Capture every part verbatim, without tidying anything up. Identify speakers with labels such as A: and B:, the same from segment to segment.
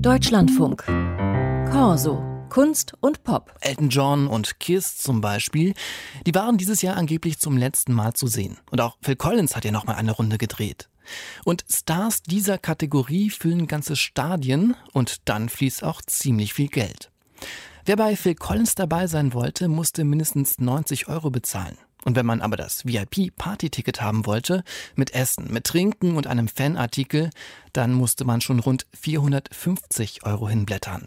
A: Deutschlandfunk. Corso. Kunst und Pop.
B: Elton John und Kiss zum Beispiel, die waren dieses Jahr angeblich zum letzten Mal zu sehen. Und auch Phil Collins hat ja nochmal eine Runde gedreht. Und Stars dieser Kategorie füllen ganze Stadien und dann fließt auch ziemlich viel Geld. Wer bei Phil Collins dabei sein wollte, musste mindestens neunzig Euro bezahlen. Und wenn man aber das V I P-Party-Ticket haben wollte, mit Essen, mit Trinken und einem Fanartikel, dann musste man schon rund vierhundertfünfzig Euro hinblättern.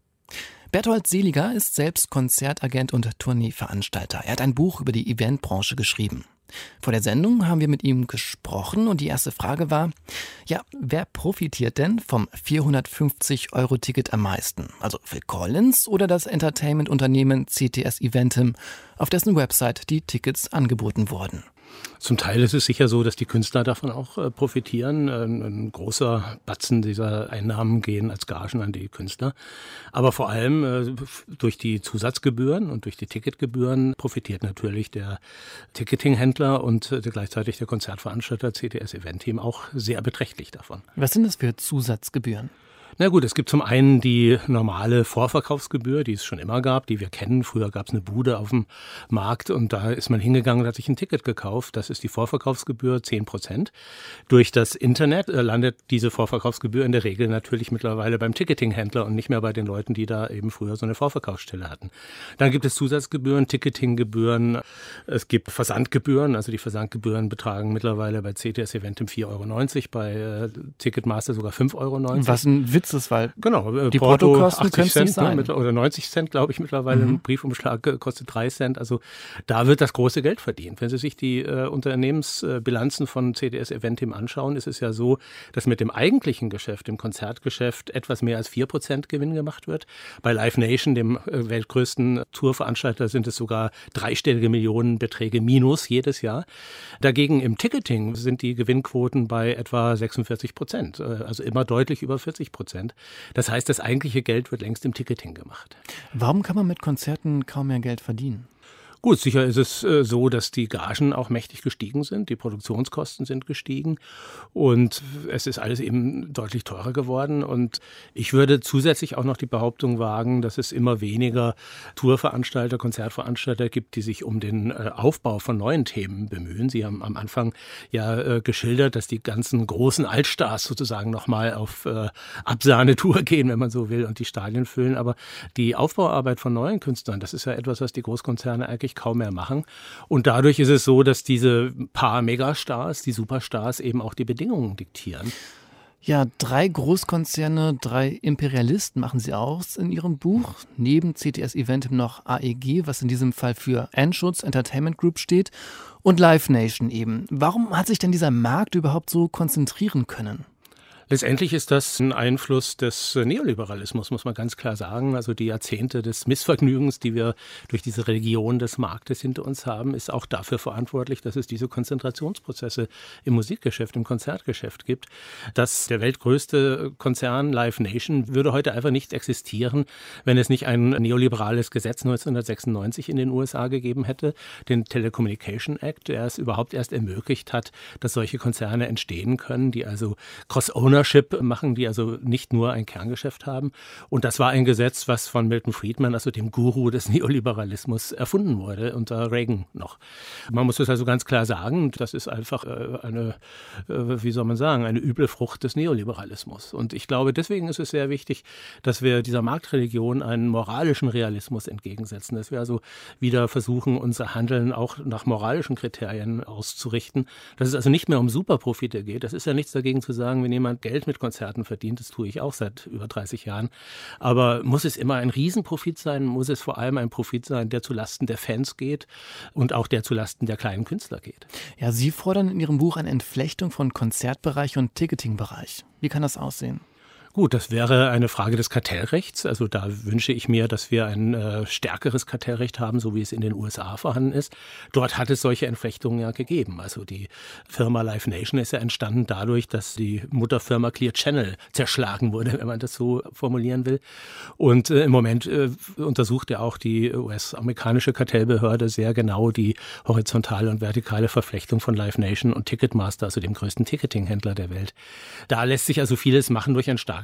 B: Berthold Seliger ist selbst Konzertagent und Tourneeveranstalter. Er hat ein Buch über die Eventbranche geschrieben. Vor der Sendung haben wir mit ihm gesprochen und die erste Frage war, ja, wer profitiert denn vom vierhundertfünfzig Euro Ticket am meisten? Also Phil Collins oder das Entertainment-Unternehmen C T S Eventim, auf dessen Website die Tickets angeboten wurden?
C: Zum Teil ist es sicher so, dass die Künstler davon auch äh, profitieren. Ein, ein großer Batzen dieser Einnahmen gehen als Gagen an die Künstler. Aber vor allem äh, durch die Zusatzgebühren und durch die Ticketgebühren profitiert natürlich der Ticketinghändler und äh, gleichzeitig der Konzertveranstalter C T S Eventim auch sehr beträchtlich davon.
B: Was sind das für Zusatzgebühren?
C: Na gut, es gibt zum einen die normale Vorverkaufsgebühr, die es schon immer gab, die wir kennen. Früher gab es eine Bude auf dem Markt und da ist man hingegangen und hat sich ein Ticket gekauft. Das ist die Vorverkaufsgebühr, zehn Prozent. Durch das Internet landet diese Vorverkaufsgebühr in der Regel natürlich mittlerweile beim Ticketinghändler und nicht mehr bei den Leuten, die da eben früher so eine Vorverkaufsstelle hatten. Dann gibt es Zusatzgebühren, Ticketinggebühren, es gibt Versandgebühren. Also die Versandgebühren betragen mittlerweile bei C T S Eventim vier Euro neunzig, bei äh, Ticketmaster sogar fünf Euro neunzig.
B: Was ein Witz ist, weil
C: genau,
B: die
C: Porto
B: Portokosten können es nicht sein.
C: Ne, oder neunzig Cent, glaube ich, mittlerweile.
B: Mhm.
C: Ein Briefumschlag kostet drei Cent. Also da wird das große Geld verdient. Wenn Sie sich die äh, Unternehmensbilanzen von C T S Eventim anschauen, ist es ja so, dass mit dem eigentlichen Geschäft, dem Konzertgeschäft, etwas mehr als vier Prozent Gewinn gemacht wird. Bei Live Nation, dem äh, weltgrößten Tourveranstalter, sind es sogar dreistellige Millionenbeträge minus jedes Jahr. Dagegen im Ticketing sind die Gewinnquoten bei etwa sechsundvierzig Prozent. Äh, also immer deutlich über vierzig Prozent. Das heißt, das eigentliche Geld wird längst im Ticketing gemacht.
B: Warum kann man mit Konzerten kaum mehr Geld verdienen?
C: Gut, sicher ist es äh, so, dass die Gagen auch mächtig gestiegen sind, die Produktionskosten sind gestiegen und es ist alles eben deutlich teurer geworden. Und ich würde zusätzlich auch noch die Behauptung wagen, dass es immer weniger Tourveranstalter, Konzertveranstalter gibt, die sich um den äh, Aufbau von neuen Themen bemühen. Sie haben am Anfang ja äh, geschildert, dass die ganzen großen Altstars sozusagen nochmal auf äh, Absahnetour gehen, wenn man so will, und die Stadien füllen. Aber die Aufbauarbeit von neuen Künstlern, das ist ja etwas, was die Großkonzerne eigentlich kaum mehr machen. Und dadurch ist es so, dass diese paar Megastars, die Superstars eben auch die Bedingungen diktieren.
B: Ja, drei Großkonzerne, drei Imperialisten machen sie aus in ihrem Buch. Neben C T S Eventim noch A E G, was in diesem Fall für Anschutz Entertainment Group steht, und Live Nation eben. Warum hat sich denn dieser Markt überhaupt so konzentrieren können?
C: Letztendlich ist das ein Einfluss des Neoliberalismus, muss man ganz klar sagen. Also die Jahrzehnte des Missvergnügens, die wir durch diese Religion des Marktes hinter uns haben, ist auch dafür verantwortlich, dass es diese Konzentrationsprozesse im Musikgeschäft, im Konzertgeschäft gibt. Dass der weltgrößte Konzern Live Nation würde heute einfach nicht existieren, wenn es nicht ein neoliberales Gesetz neunzehnhundertsechsundneunzig in den U S A gegeben hätte, den Telecommunication Act, der es überhaupt erst ermöglicht hat, dass solche Konzerne entstehen können, die also Cross-Owner machen, die also nicht nur ein Kerngeschäft haben. Und das war ein Gesetz, was von Milton Friedman, also dem Guru des Neoliberalismus, erfunden wurde, unter Reagan noch. Man muss das also ganz klar sagen, das ist einfach eine, wie soll man sagen, eine üble Frucht des Neoliberalismus. Und ich glaube, deswegen ist es sehr wichtig, dass wir dieser Marktreligion einen moralischen Realismus entgegensetzen, dass wir also wieder versuchen, unser Handeln auch nach moralischen Kriterien auszurichten, dass es also nicht mehr um Superprofite geht. Das ist ja nichts dagegen zu sagen, wenn jemand Geld mit Konzerten verdient, das tue ich auch seit über dreißig Jahren. Aber muss es immer ein Riesenprofit sein? Muss es vor allem ein Profit sein, der zulasten der Fans geht und auch der zulasten der kleinen Künstler geht?
B: Ja, Sie fordern in Ihrem Buch eine Entflechtung von Konzertbereich und Ticketingbereich. Wie kann das aussehen?
C: Gut, das wäre eine Frage des Kartellrechts. Also da wünsche ich mir, dass wir ein äh, stärkeres Kartellrecht haben, so wie es in den U S A vorhanden ist. Dort hat es solche Entflechtungen ja gegeben. Also die Firma Live Nation ist ja entstanden dadurch, dass die Mutterfirma Clear Channel zerschlagen wurde, wenn man das so formulieren will. Und äh, im Moment äh, untersucht ja auch die U S-amerikanische Kartellbehörde sehr genau die horizontale und vertikale Verflechtung von Live Nation und Ticketmaster, also dem größten Ticketinghändler der Welt. Da lässt sich also vieles machen durch ein starkes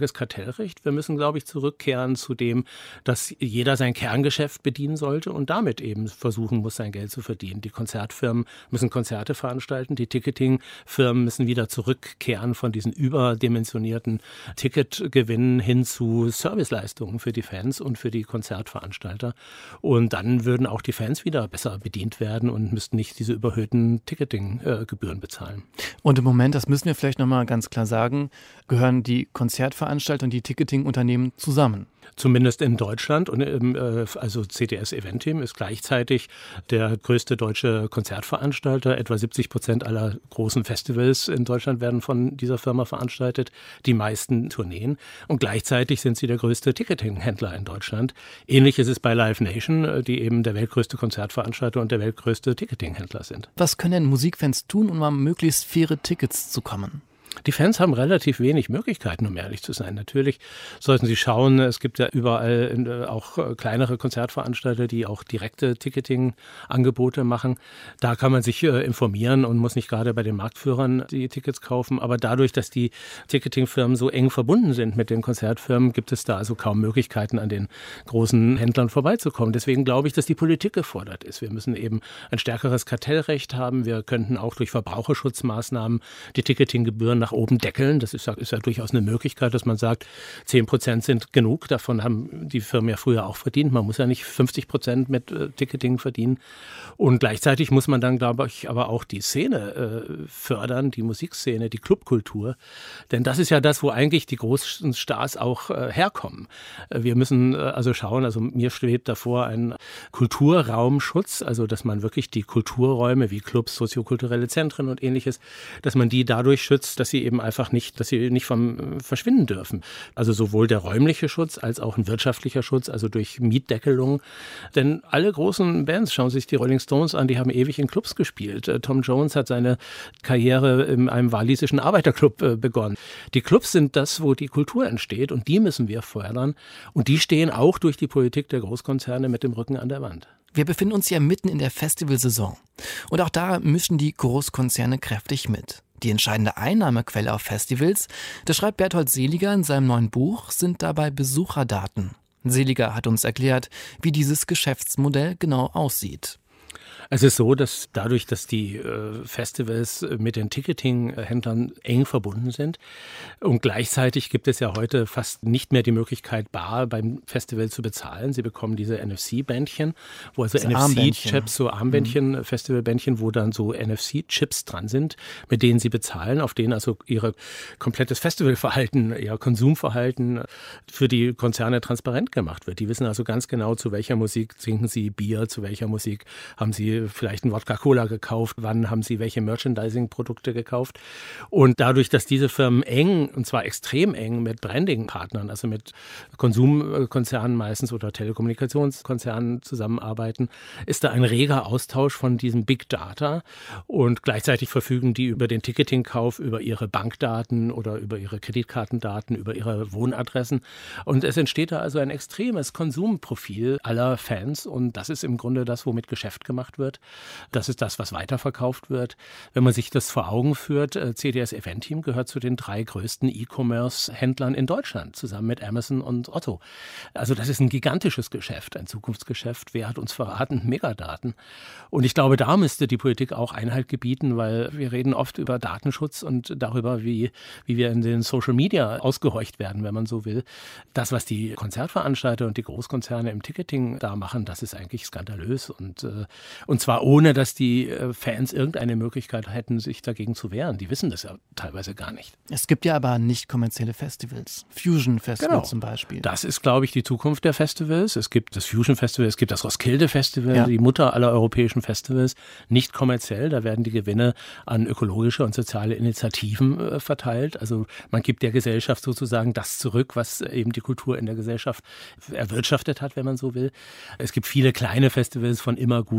C: starkes Kartellrecht. Wir müssen, glaube ich, zurückkehren zu dem, dass jeder sein Kerngeschäft bedienen sollte und damit eben versuchen muss, sein Geld zu verdienen. Die Konzertfirmen müssen Konzerte veranstalten, die Ticketingfirmen müssen wieder zurückkehren von diesen überdimensionierten Ticketgewinnen hin zu Serviceleistungen für die Fans und für die Konzertveranstalter. Und dann würden auch die Fans wieder besser bedient werden und müssten nicht diese überhöhten Ticketinggebühren bezahlen.
B: Und im Moment, das müssen wir vielleicht nochmal ganz klar sagen, gehören die Konzertveranstalter und die Ticketingunternehmen zusammen.
C: Zumindest in Deutschland. Und also C T S Eventim ist gleichzeitig der größte deutsche Konzertveranstalter. Etwa siebzig Prozent aller großen Festivals in Deutschland werden von dieser Firma veranstaltet, die meisten Tourneen. Und gleichzeitig sind sie der größte Ticketinghändler in Deutschland. Ähnlich ist es bei Live Nation, die eben der weltgrößte Konzertveranstalter und der weltgrößte Ticketinghändler sind.
B: Was können denn Musikfans tun, um an möglichst faire Tickets zu kommen?
C: Die Fans haben relativ wenig Möglichkeiten, um ehrlich zu sein. Natürlich sollten sie schauen, es gibt ja überall auch kleinere Konzertveranstalter, die auch direkte Ticketing-Angebote machen. Da kann man sich informieren und muss nicht gerade bei den Marktführern die Tickets kaufen. Aber dadurch, dass die Ticketingfirmen so eng verbunden sind mit den Konzertfirmen, gibt es da also kaum Möglichkeiten, an den großen Händlern vorbeizukommen. Deswegen glaube ich, dass die Politik gefordert ist. Wir müssen eben ein stärkeres Kartellrecht haben. Wir könnten auch durch Verbraucherschutzmaßnahmen die Ticketinggebühren nach oben deckeln. Das ist ja, ist ja durchaus eine Möglichkeit, dass man sagt, zehn Prozent sind genug. Davon haben die Firmen ja früher auch verdient. Man muss ja nicht fünfzig Prozent mit äh, Ticketing verdienen. Und gleichzeitig muss man dann, glaube ich, aber auch die Szene äh, fördern, die Musikszene, die Clubkultur. Denn das ist ja das, wo eigentlich die großen Stars auch äh, herkommen. Äh, wir müssen äh, also schauen, also mir schwebt davor ein Kulturraumschutz, also dass man wirklich die Kulturräume wie Clubs, soziokulturelle Zentren und ähnliches, dass man die dadurch schützt, dass sie eben einfach nicht, dass sie nicht vom verschwinden dürfen. Also sowohl der räumliche Schutz als auch ein wirtschaftlicher Schutz, also durch Mietdeckelung. Denn alle großen Bands, schauen Sie sich die Rolling Stones an, die haben ewig in Clubs gespielt. Tom Jones hat seine Karriere in einem walisischen Arbeiterclub begonnen. Die Clubs sind das, wo die Kultur entsteht und die müssen wir fördern. Und die stehen auch durch die Politik der Großkonzerne mit dem Rücken an der Wand.
B: Wir befinden uns ja mitten in der Festivalsaison. Und auch da mischen die Großkonzerne kräftig mit. Die entscheidende Einnahmequelle auf Festivals, das schreibt Berthold Seliger in seinem neuen Buch, sind dabei Besucherdaten. Seliger hat uns erklärt, wie dieses Geschäftsmodell genau aussieht.
C: Es ist so, dass dadurch, dass die äh, Festivals mit den Ticketing-Händlern eng verbunden sind und gleichzeitig gibt es ja heute fast nicht mehr die Möglichkeit, bar beim Festival zu bezahlen. Sie bekommen diese N F C-Bändchen, wo also N F C-Chips, so Armbändchen, mhm. Festivalbändchen, wo dann so N F C-Chips dran sind, mit denen sie bezahlen, auf denen also ihr komplettes Festivalverhalten, ihr Konsumverhalten für die Konzerne transparent gemacht wird. Die wissen also ganz genau, zu welcher Musik trinken sie Bier, zu welcher Musik haben sie vielleicht einen Wodka-Cola gekauft, wann haben sie welche Merchandising-Produkte gekauft. Und dadurch, dass diese Firmen eng, und zwar extrem eng mit Branding-Partnern, also mit Konsumkonzernen meistens oder Telekommunikationskonzernen zusammenarbeiten, ist da ein reger Austausch von diesem Big Data und gleichzeitig verfügen die über den Ticketingkauf, über ihre Bankdaten oder über ihre Kreditkartendaten, über ihre Wohnadressen. Und es entsteht da also ein extremes Konsumprofil aller Fans und das ist im Grunde das, womit Geschäft gemacht wird. Das ist das, was weiterverkauft wird. Wenn man sich das vor Augen führt, C D S Eventim gehört zu den drei größten E-Commerce-Händlern in Deutschland, zusammen mit Amazon und Otto. Also das ist ein gigantisches Geschäft, ein Zukunftsgeschäft. Wer hat uns verraten? Megadaten. Und ich glaube, da müsste die Politik auch Einhalt gebieten, weil wir reden oft über Datenschutz und darüber, wie, wie wir in den Social Media ausgehorcht werden, wenn man so will. Das, was die Konzertveranstalter und die Großkonzerne im Ticketing da machen, das ist eigentlich skandalös und äh, Und zwar ohne, dass die Fans irgendeine Möglichkeit hätten, sich dagegen zu wehren. Die wissen das ja teilweise gar nicht.
B: Es gibt ja aber nicht kommerzielle Festivals. Fusion Festival genau. zum Beispiel.
C: Das ist, glaube ich, die Zukunft der Festivals. Es gibt das Fusion Festival, es gibt das Roskilde Festival,
B: ja.
C: die Mutter aller europäischen Festivals. Nicht kommerziell, da werden die Gewinne an ökologische und soziale Initiativen äh, verteilt. Also man gibt der Gesellschaft sozusagen das zurück, was eben die Kultur in der Gesellschaft erwirtschaftet hat, wenn man so will. Es gibt viele kleine Festivals von Immergut über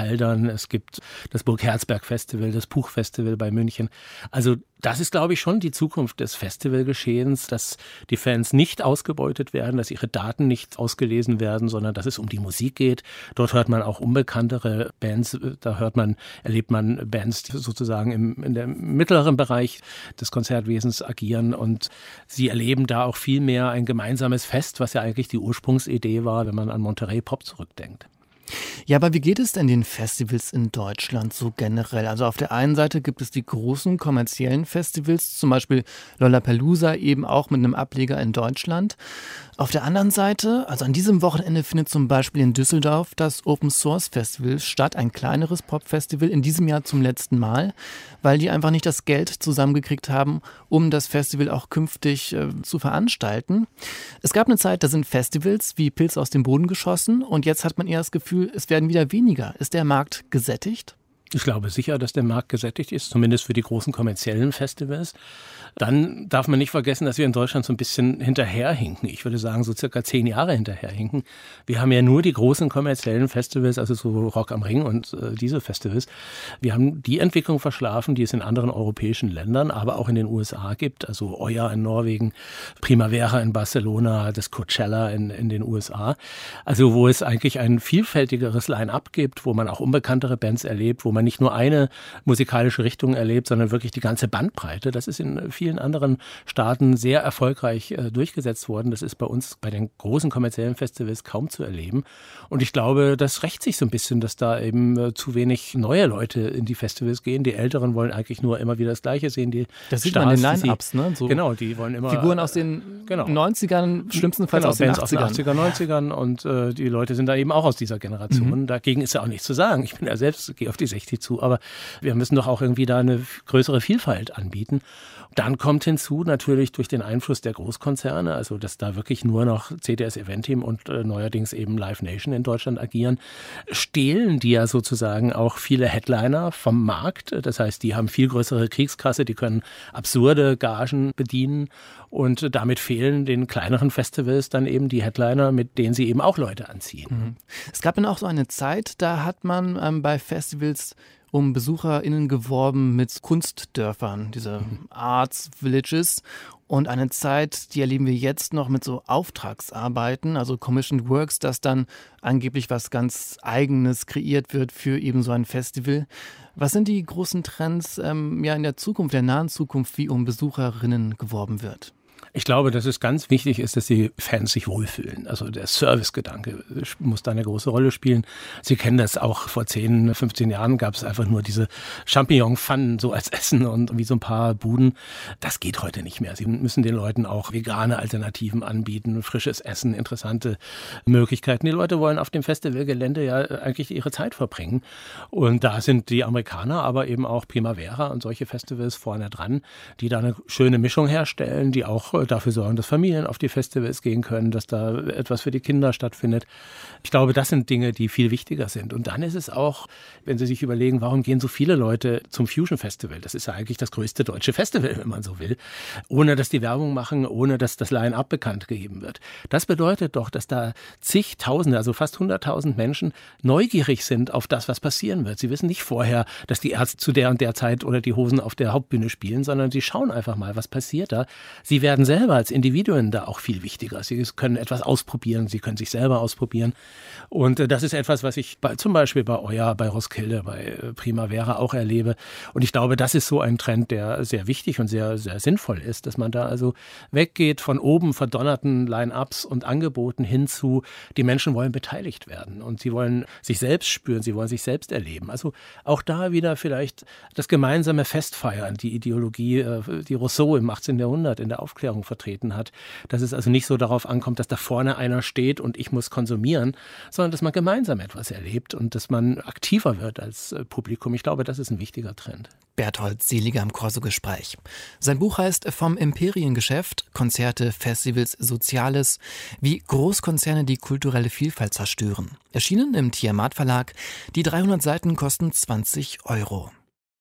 C: Haldern, es gibt das Burg-Herzberg-Festival, das Puch-Festival bei München. Also das ist, glaube ich, schon die Zukunft des Festivalgeschehens, dass die Fans nicht ausgebeutet werden, dass ihre Daten nicht ausgelesen werden, sondern dass es um die Musik geht. Dort hört man auch unbekanntere Bands, da hört man, erlebt man Bands, die sozusagen im, in dem mittleren Bereich des Konzertwesens agieren, und sie erleben da auch viel mehr ein gemeinsames Fest, was ja eigentlich die Ursprungsidee war, wenn man an Monterey Pop zurückdenkt.
B: Ja, aber wie geht es denn den Festivals in Deutschland so generell? Also auf der einen Seite gibt es die großen kommerziellen Festivals, zum Beispiel Lollapalooza, eben auch mit einem Ableger in Deutschland. Auf der anderen Seite, also an diesem Wochenende findet zum Beispiel in Düsseldorf das Open Source Festival statt, ein kleineres Pop-Festival, in diesem Jahr zum letzten Mal, weil die einfach nicht das Geld zusammengekriegt haben, um das Festival auch künftig äh, zu veranstalten. Es gab eine Zeit, da sind Festivals wie Pilze aus dem Boden geschossen, und jetzt hat man eher das Gefühl, es werden wieder weniger. Ist der Markt gesättigt?
C: Ich glaube sicher, dass der Markt gesättigt ist, zumindest für die großen kommerziellen Festivals. Dann darf man nicht vergessen, dass wir in Deutschland so ein bisschen hinterherhinken. Ich würde sagen, so circa zehn Jahre hinterherhinken. Wir haben ja nur die großen kommerziellen Festivals, also so Rock am Ring und äh, diese Festivals. Wir haben die Entwicklung verschlafen, die es in anderen europäischen Ländern, aber auch in den U S A gibt. Also Oya in Norwegen, Primavera in Barcelona, das Coachella in, in den U S A. Also wo es eigentlich ein vielfältigeres Line-up gibt, wo man auch unbekanntere Bands erlebt, wo man nicht nur eine musikalische Richtung erlebt, sondern wirklich die ganze Bandbreite. Das ist in vielen anderen Staaten sehr erfolgreich äh, durchgesetzt worden. Das ist bei uns bei den großen kommerziellen Festivals kaum zu erleben. Und ich glaube, das rächt sich so ein bisschen, dass da eben äh, zu wenig neue Leute in die Festivals gehen. Die Älteren wollen eigentlich nur immer wieder das Gleiche sehen. Die
B: das sieht man in den Line-Ups, ne? So
C: genau, die wollen immer
B: Figuren aus den genau. neunzigern, schlimmstenfalls genau, aus den
C: Bands
B: achtzigern.
C: Aus den achtziger, neunzigern, und äh, die Leute sind da eben auch aus dieser Generation. Mhm. Dagegen ist ja auch nichts zu sagen. Ich bin ja selbst, gehe auf die sechzig zu, aber wir müssen doch auch irgendwie da eine größere Vielfalt anbieten. Dann kommt hinzu natürlich durch den Einfluss der Großkonzerne, also dass da wirklich nur noch C D S Eventim und äh, neuerdings eben Live Nation in Deutschland agieren, stehlen die ja sozusagen auch viele Headliner vom Markt. Das heißt, die haben viel größere Kriegskasse, die können absurde Gagen bedienen, und damit fehlen den kleineren Festivals dann eben die Headliner, mit denen sie eben auch Leute anziehen.
B: Mhm. Es gab dann auch so eine Zeit, da hat man ähm, bei Festivals um BesucherInnen geworben mit Kunstdörfern, diese Arts Villages. Und eine Zeit, die erleben wir jetzt noch mit so Auftragsarbeiten, also Commissioned Works, dass dann angeblich was ganz Eigenes kreiert wird für eben so ein Festival. Was sind die großen Trends ähm, ja in der Zukunft, der nahen Zukunft, wie um BesucherInnen geworben wird?
C: Ich glaube, dass es ganz wichtig ist, dass die Fans sich wohlfühlen. Also der Servicegedanke muss da eine große Rolle spielen. Sie kennen das auch, vor zehn, fünfzehn Jahren gab es einfach nur diese Champignon-Pfannen so als Essen und wie so ein paar Buden. Das geht heute nicht mehr. Sie müssen den Leuten auch vegane Alternativen anbieten, frisches Essen, interessante Möglichkeiten. Die Leute wollen auf dem Festivalgelände ja eigentlich ihre Zeit verbringen. Und da sind die Amerikaner, aber eben auch Primavera und solche Festivals vorne dran, die da eine schöne Mischung herstellen, die auch dafür sorgen, dass Familien auf die Festivals gehen können, dass da etwas für die Kinder stattfindet. Ich glaube, das sind Dinge, die viel wichtiger sind. Und dann ist es auch, wenn Sie sich überlegen, warum gehen so viele Leute zum Fusion Festival? Das ist ja eigentlich das größte deutsche Festival, wenn man so will, ohne dass die Werbung machen, ohne dass das Line-Up bekannt gegeben wird. Das bedeutet doch, dass da zigtausende, also fast hunderttausend Menschen neugierig sind auf das, was passieren wird. Sie wissen nicht vorher, dass die Ärzte zu der und der Zeit oder die Hosen auf der Hauptbühne spielen, sondern sie schauen einfach mal, was passiert da. Sie werden selber als Individuen da auch viel wichtiger. Sie können etwas ausprobieren, sie können sich selber ausprobieren. Und äh, das ist etwas, was ich bei, zum Beispiel bei Oya, bei Roskilde, bei äh, Primavera auch erlebe. Und ich glaube, das ist so ein Trend, der sehr wichtig und sehr, sehr sinnvoll ist, dass man da also weggeht von oben verdonnerten Line-Ups und Angeboten hin zu, die Menschen wollen beteiligt werden und sie wollen sich selbst spüren, sie wollen sich selbst erleben. Also auch da wieder vielleicht das gemeinsame Festfeiern, die Ideologie, äh, die Rousseau im achtzehnten Jahrhundert in der Aufklärung vertreten hat, dass es also nicht so darauf ankommt, dass da vorne einer steht und ich muss konsumieren, sondern dass man gemeinsam etwas erlebt und dass man aktiver wird als Publikum. Ich glaube, das ist ein wichtiger Trend.
B: Berthold Seliger im Corso-Gespräch. Sein Buch heißt Vom Imperiengeschäft, Konzerte, Festivals, Soziales, wie Großkonzerne die kulturelle Vielfalt zerstören. Erschienen im Tiamat Verlag. Die dreihundert Seiten kosten zwanzig Euro.